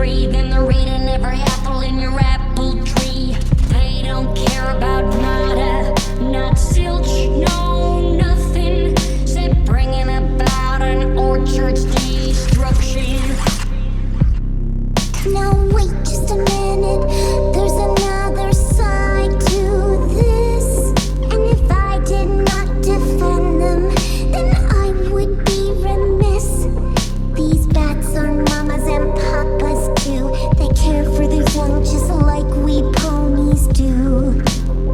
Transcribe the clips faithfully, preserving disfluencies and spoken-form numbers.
breathe, and they're eating every apple in your apple tree. They don't care about nada, not zilch, no nothing, except bringing about an orchard's destruction. Now wait just a minute, there's another side to this. And if I did not defend them, then I would be remiss. These bats are mamas and papas too. They care for their young just like we ponies do.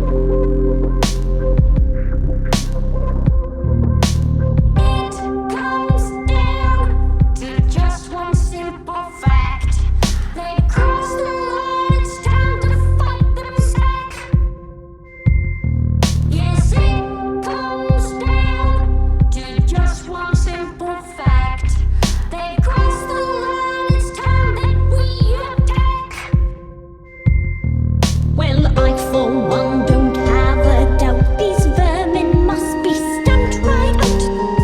It comes down to just one simple fact. They cross the line, it's time to fight them back. Yes, it comes down to just one simple fact. They cross the line, it's time that we attack. Well, I for one don't have a doubt, these vermin must be stamped right out.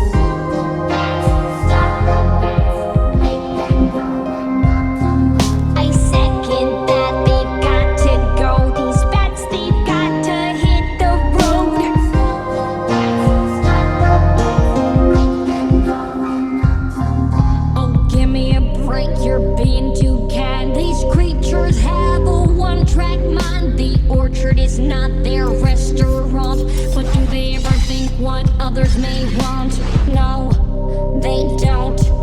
I second that, they've got to go. These bats, they've got to hit the road. Oh, give me a break, you're being too kind. These creatures have a one-track mind. The orchard is not their restaurant, but do they ever think what others may want? No, they don't.